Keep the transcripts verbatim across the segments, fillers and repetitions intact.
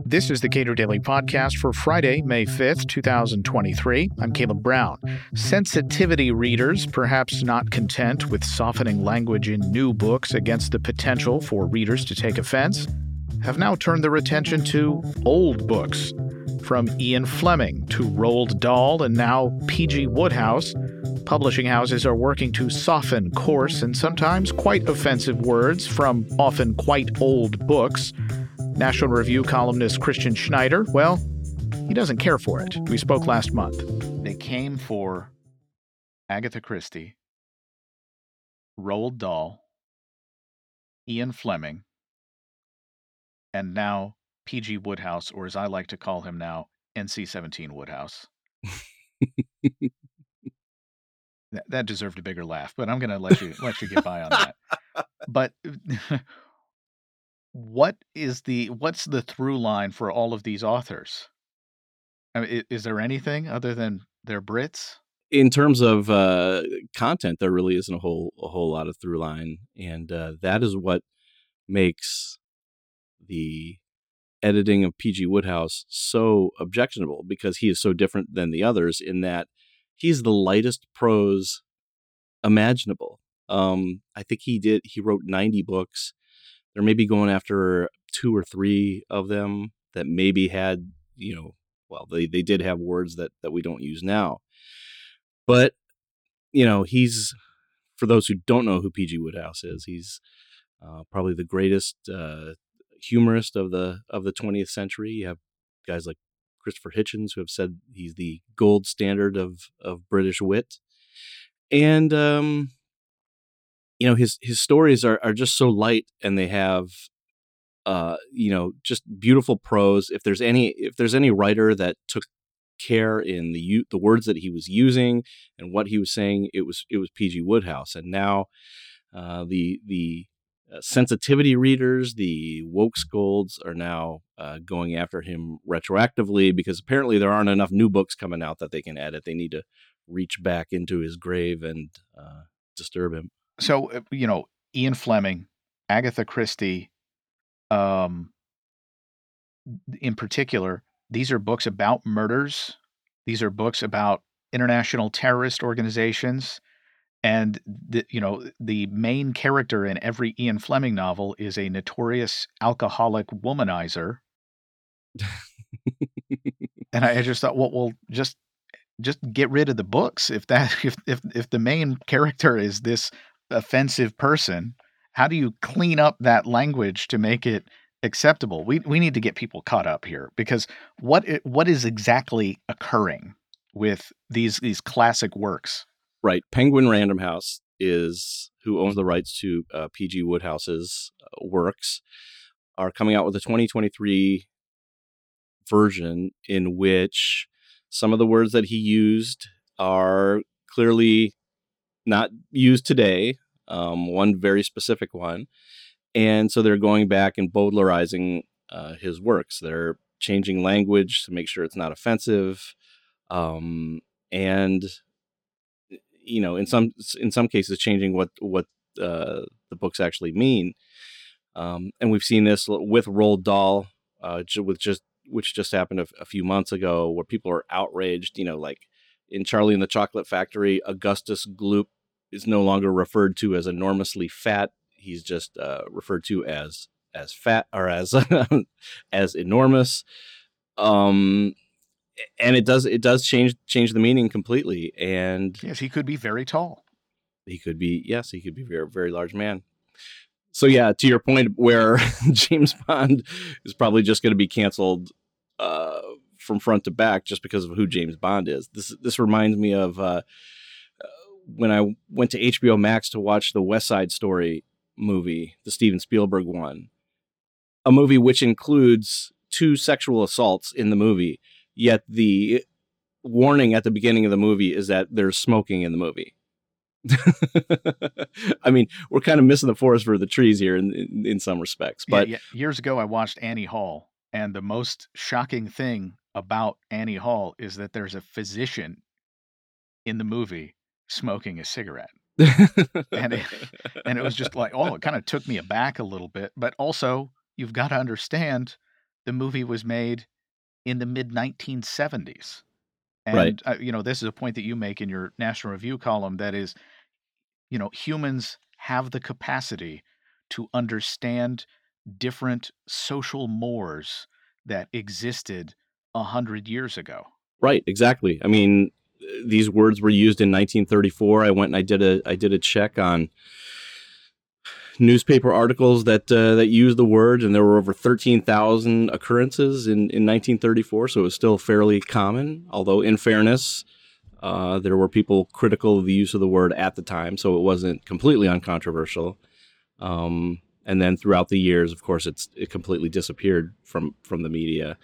This is the Cato Daily Podcast for Friday, May fifth, twenty twenty-three. I'm Caleb Brown. Sensitivity readers, perhaps not content with softening language in new books against the potential for readers to take offense, have now turned their attention to old books. From Ian Fleming to Roald Dahl and now P G Wodehouse, publishing houses are working to soften coarse and sometimes quite offensive words from often quite old books. National Review columnist Christian Schneider, well, he doesn't care for it. We spoke last month. They came for Agatha Christie, Roald Dahl, Ian Fleming, and now P G Wodehouse, or as I like to call him now, N C seventeen Wodehouse. that, that deserved a bigger laugh, but I'm going to let you let you get by on that. But what is the what's the through line for all of these authors? I mean, is there anything other than they're Brits? In terms of uh, content, there really isn't a whole a whole lot of through line, and uh, that is what makes the editing of P G Wodehouse so objectionable, because he is so different than the others in that he's the lightest prose imaginable. Um, I think he did. He wrote ninety books. They're maybe going after two or three of them that maybe had, you know, well, they, they did have words that, that we don't use now. But, you know, he's, for those who don't know who P G Wodehouse is, he's uh, probably the greatest uh, humorist of the of the twentieth century. You have guys like Christopher Hitchens who have said he's the gold standard of, of British wit. And, um, you know, his his stories are, are just so light, and they have, uh, you know, just beautiful prose. If there's any if there's any writer that took care in the the words that he was using and what he was saying, it was it was P G Wodehouse. And now uh, the the uh, sensitivity readers, the woke scolds, are now uh, going after him retroactively, because apparently there aren't enough new books coming out that they can edit. They need to reach back into his grave and uh, disturb him. So, you know, Ian Fleming, Agatha Christie, um, in particular, these are books about murders. These are books about international terrorist organizations. And, the, you know, the main character in every Ian Fleming novel is a notorious alcoholic womanizer. And I, I just thought, well, well, just just get rid of the books. If that if if if the main character is this offensive person, how do you clean up that language to make it acceptable? We we need to get people caught up here, because what what is exactly occurring with these these classic works? Right. Penguin Random House is who owns the rights to uh, P G Wodehouse's uh, works, are coming out with a twenty twenty-three version in which some of the words that he used are clearly not used today, um, one very specific one. And so they're going back and Baudelarizing uh, his works. They're changing language to make sure it's not offensive. Um, and, you know, in some in some cases, changing what, what uh, the books actually mean. Um, and we've seen this with Roald Dahl, uh, with just which just happened a, a few months ago, where people are outraged, you know, like in Charlie and the Chocolate Factory, Augustus Gloop is no longer referred to as enormously fat. He's just uh, referred to as as fat or as as enormous. Um, and it does it does change change the meaning completely. And yes, he could be very tall. He could be yes, he could be a very very large man. So yeah, to your point, where James Bond is probably just going to be canceled uh, from front to back just because of who James Bond is. This this reminds me of uh, when I went to H B O Max to watch the West Side Story movie, the Steven Spielberg one, a movie which includes two sexual assaults in the movie. Yet the warning at the beginning of the movie is that there's smoking in the movie. I mean, we're kind of missing the forest for the trees here in, in, in some respects. But yeah, yeah. Years ago, I watched Annie Hall, and the most shocking thing about Annie Hall is that there's a physician in the movie smoking a cigarette. and it, and it was just like, oh, it kind of took me aback a little bit. But also, you've got to understand the movie was made in the mid nineteen seventies. Right. And, uh, you know, this is a point that you make in your National Review column that is, you know, humans have the capacity to understand different social mores that existed a hundred years ago. Right, exactly. I mean, these words were used in nineteen thirty-four. I went and I did a I did a check on newspaper articles that uh, that used the word, and there were over thirteen thousand occurrences in, in nineteen thirty-four, so it was still fairly common, although in fairness, uh, there were people critical of the use of the word at the time, so it wasn't completely uncontroversial. Um, and then throughout the years, of course, it's it completely disappeared from, from the media.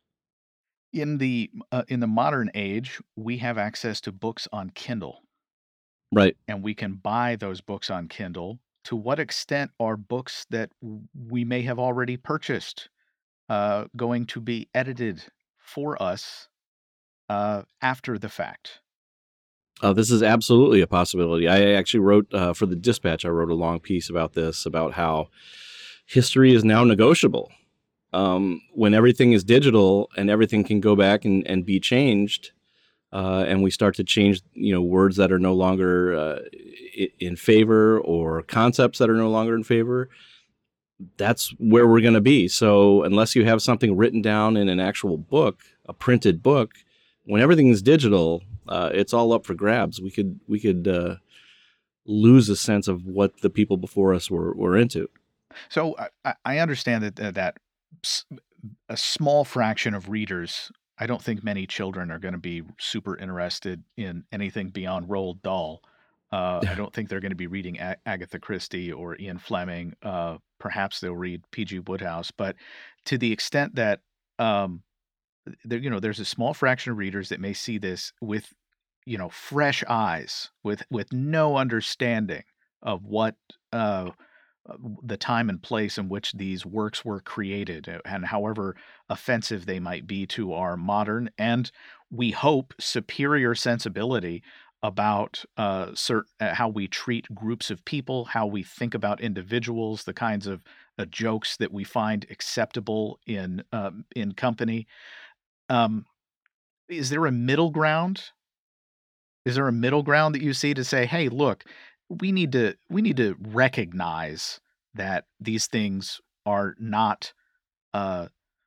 In the uh, in the modern age, we have access to books on Kindle, Right. and we can buy those books on Kindle. To what extent are books that w- we may have already purchased uh, going to be edited for us uh, after the fact? Uh, this is absolutely a possibility. I actually wrote uh, for the Dispatch, I wrote a long piece about this, about how history is now negotiable. Um, when everything is digital and everything can go back and, and be changed, uh, and we start to change, you know, words that are no longer uh, in favor or concepts that are no longer in favor, that's where we're going to be. So unless you have something written down in an actual book, a printed book, when everything is digital, uh, it's all up for grabs. We could we could uh, lose a sense of what the people before us were, were into. So I, I understand that that, that a small fraction of readers, I don't think many children are going to be super interested in anything beyond Roald Dahl. Uh, I don't think they're going to be reading A- Agatha Christie or Ian Fleming. Uh, perhaps they'll read P G Wodehouse, but to the extent that um, there, you know, there's a small fraction of readers that may see this with, you know, fresh eyes, with with no understanding of what uh, uh, the time and place in which these works were created, uh, and however offensive they might be to our modern and, we hope, superior sensibility about uh, cert- uh, how we treat groups of people, how we think about individuals, the kinds of uh, jokes that we find acceptable in um, in company. Um, is there a middle ground? Is there a middle ground that you see to say, "Hey, look, we need to we need to recognize that these things are not uh,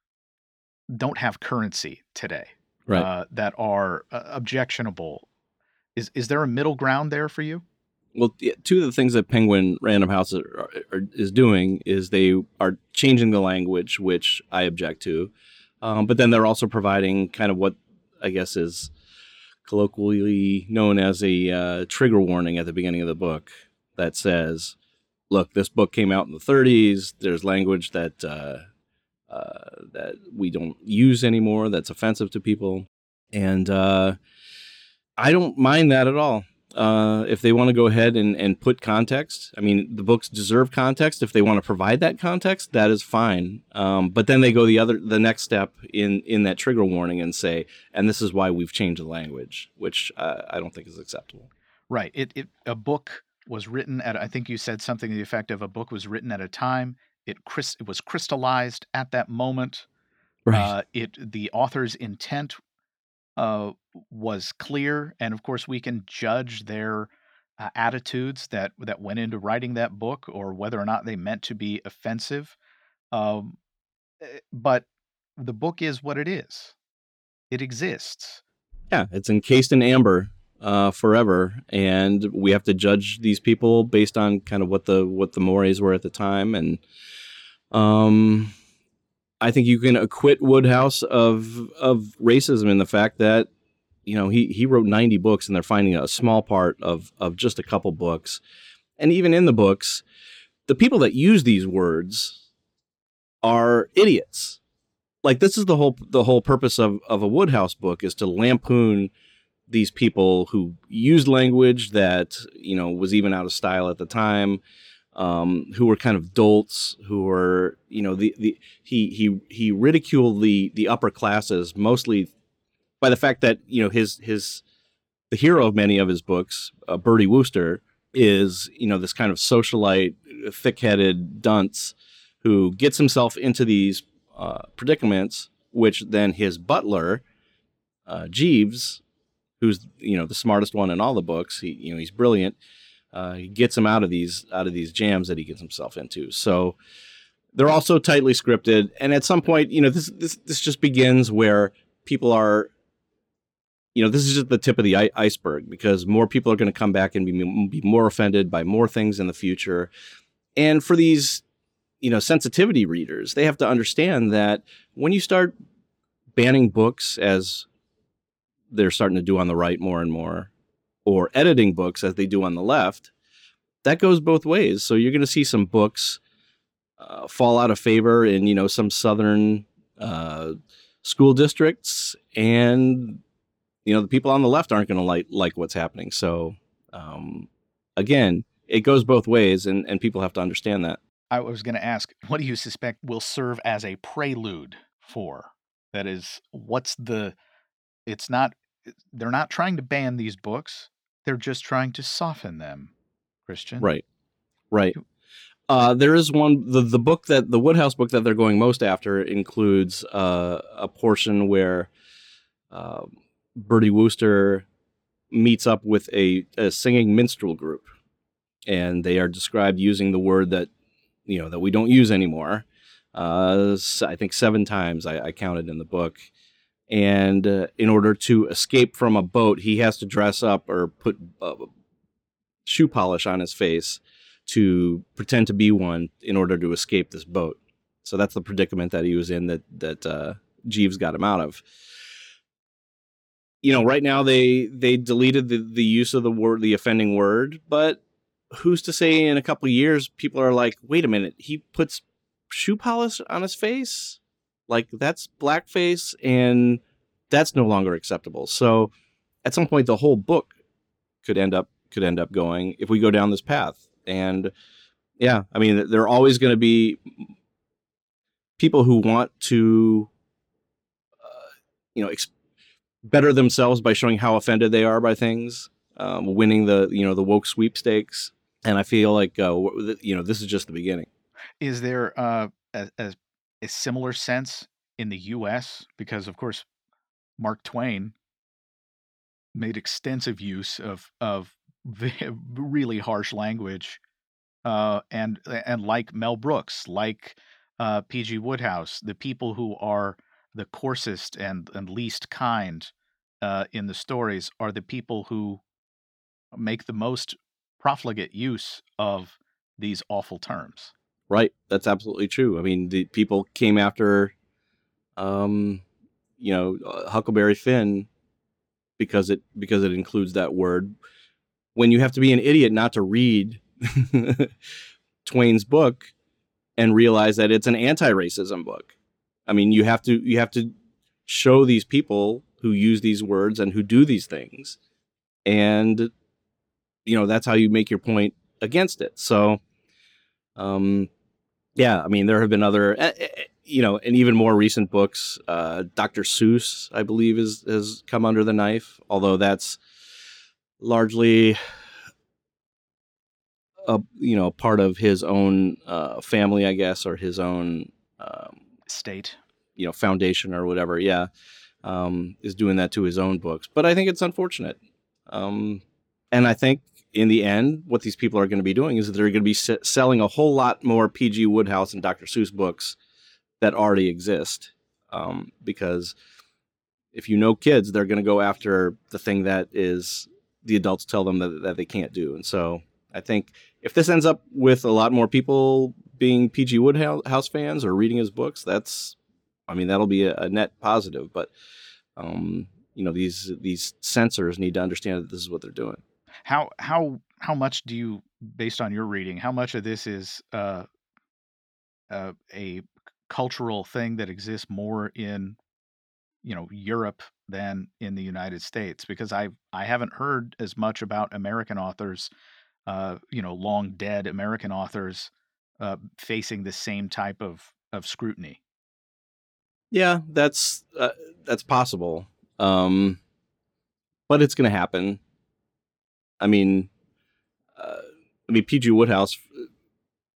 don't have currency today, Right. uh, that are uh, objectionable." Is is there a middle ground there for you? Well, yeah, two of the things that Penguin Random House are, are, are, is doing is they are changing the language, which I object to. Um, but then they're also providing kind of what I guess is colloquially known as a uh, trigger warning at the beginning of the book that says, look, this book came out in the thirties. There's language that uh, uh, that we don't use anymore that's offensive to people. And uh, I don't mind that at all. Uh, if they want to go ahead and, and put context, I mean, the books deserve context. If they want to provide that context, that is fine. Um, but then they go the other, the next step in, in that trigger warning and say, and this is why we've changed the language, which uh, I don't think is acceptable. Right. It, it a book was written at, I think you said something to the effect of, a book was written at a time. It, it was crystallized at that moment. Right. Uh, it the author's intent uh, was clear, and of course we can judge their uh, attitudes that that went into writing that book, or whether or not they meant to be offensive. Um, eh, but the book is what it is. It exists. Yeah, it's encased in amber uh, forever, and we have to judge these people based on kind of what the what the mores were at the time, and um. I think you can acquit Wodehouse of of racism in the fact that, you know, he, he wrote ninety books and they're finding a small part of, of just a couple books. And even in the books, the people that use these words are idiots. Like, this is the whole the whole purpose of, of a Wodehouse book, is to lampoon these people who used language that, you know, was even out of style at the time. Um, who were kind of dolts, who were, you know, the, the he he he ridiculed the the upper classes mostly by the fact that, you know, his his the hero of many of his books, uh, Bertie Wooster, is, you know, this kind of socialite, thick-headed dunce who gets himself into these uh, predicaments, which then his butler, uh, Jeeves, who's you know the smartest one in all the books, he you know he's brilliant. Uh, he gets him out of these out of these jams that he gets himself into. So they're also tightly scripted, and at some point, you know, this this this just begins where people are, you know, this is just the tip of the I- iceberg because more people are going to come back and be be more offended by more things in the future, and for these, you know, sensitivity readers, they have to understand that when you start banning books as they're starting to do on the right more and more, or editing books as they do on the left, that goes both ways. So you're going to see some books uh, fall out of favor in, you know, some southern uh, school districts, and, you know, the people on the left aren't going to like, like what's happening. So, um, again, it goes both ways, and, and people have to understand that. I was going to ask, what do you suspect will serve as a prelude for? That is, what's the, it's not, they're not trying to ban these books. They're just trying to soften them, Christian. Right. Right. Uh, there is one, the, the book that, the Woodhouse book that they're going most after includes uh, a portion where uh, Bertie Wooster meets up with a, a singing minstrel group. And they are described using the word that, you know, that we don't use anymore. Uh, I think seven times I, I counted in the book. And uh, in order to escape from a boat, he has to dress up or put uh, shoe polish on his face to pretend to be one in order to escape this boat. So that's the predicament that he was in that that uh, Jeeves got him out of. You know, right now they they deleted the, the use of the word, the offending word, but who's to say in a couple of years people are like, wait a minute, he puts shoe polish on his face? Like, that's blackface, and that's no longer acceptable. So at some point the whole book could end up could end up going if we go down this path. And yeah, I mean, there are always going to be people who want to, uh, you know, ex- better themselves by showing how offended they are by things, um, winning the, you know, the woke sweepstakes. And I feel like, uh, you know, this is just the beginning. Is there uh, a, a, a similar sense in the U S? Because, of course, Mark Twain made extensive use of of really harsh language, uh, and and like Mel Brooks, like uh, P G Woodhouse, the people who are the coarsest and and least kind uh, in the stories are the people who make the most profligate use of these awful terms. Right. That's absolutely true. I mean, the people came after, um, you know, uh, Huckleberry Finn because it because it includes that word. When you have to be an idiot not to read Twain's book and realize that it's an anti-racism book. I mean, you have to you have to show these people who use these words and who do these things, and you know that's how you make your point against it. So, um, yeah, I mean, there have been other, uh, you know, and even more recent books. Uh, Doctor Seuss, I believe, is has come under the knife, although that's largely a you know part of his own uh, family, I guess, or his own um, state, you know, foundation or whatever. Yeah, um, is doing that to his own books. But I think it's unfortunate, um, and I think in the end, what these people are going to be doing is that they're going to be s- selling a whole lot more P G Woodhouse and Doctor Seuss books that already exist, um, because if you know kids, they're going to go after the thing that is the adults tell them that, that they can't do. And so I think if this ends up with a lot more people being P G Woodhouse fans or reading his books, that's, I mean, that'll be a, a net positive. But, um, you know, these these censors need to understand that this is what they're doing. How how how much do you, based on your reading, how much of this is uh, uh, a cultural thing that exists more in, you know, Europe than in the United States? Because I I haven't heard as much about American authors, uh, you know, long dead American authors uh, facing the same type of of scrutiny. Yeah, that's uh, that's possible, um, but it's going to happen. I mean, uh, I mean, P G Woodhouse,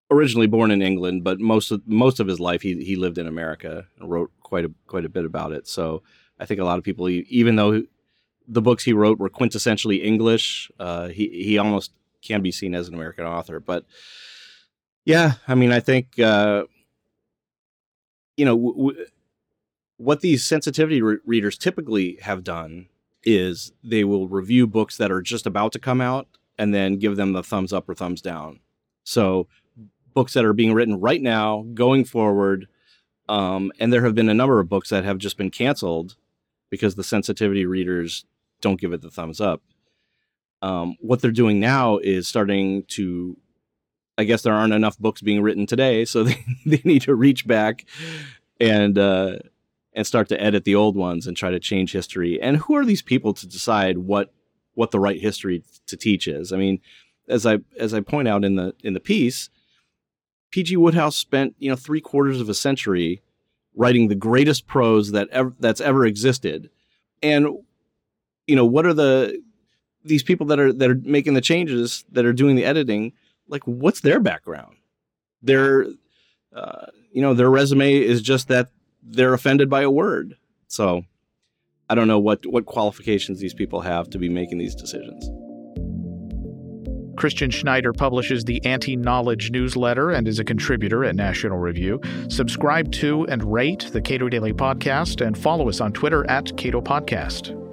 originally born in England, but most of most of his life he he lived in America and wrote quite a quite a bit about it. So I think a lot of people, even though the books he wrote were quintessentially English, uh, he he almost can be seen as an American author. But yeah, I mean, I think uh, you know w- w- what these sensitivity re- readers typically have done is they will review books that are just about to come out and then give them the thumbs up or thumbs down. So books that are being written right now, going forward, um, and there have been a number of books that have just been canceled because the sensitivity readers don't give it the thumbs up. Um, what they're doing now is starting to, I guess there aren't enough books being written today, so they, they need to reach back and uh, and start to edit the old ones and try to change history. And who are these people to decide what what the right history to teach is? I mean, as I as I point out in the in the piece, P G Wodehouse spent, you know, three quarters of a century writing the greatest prose that ever, that's ever existed. And, you know, what are the, these people that are, that are making the changes, that are doing the editing, like, what's their background? Their, uh, you know, their resume is just that they're offended by a word. So I don't know what, what qualifications these people have to be making these decisions. Christian Schneider publishes the Anti-Knowledge newsletter and is a contributor at National Review. Subscribe to and rate the Cato Daily Podcast and follow us on Twitter at Cato Podcast.